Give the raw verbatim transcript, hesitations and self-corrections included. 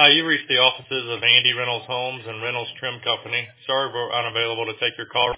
Hi, you reached the offices of Andy Reynolds Homes and Reynolds Trim Company. Sorry we're unavailable to take your call.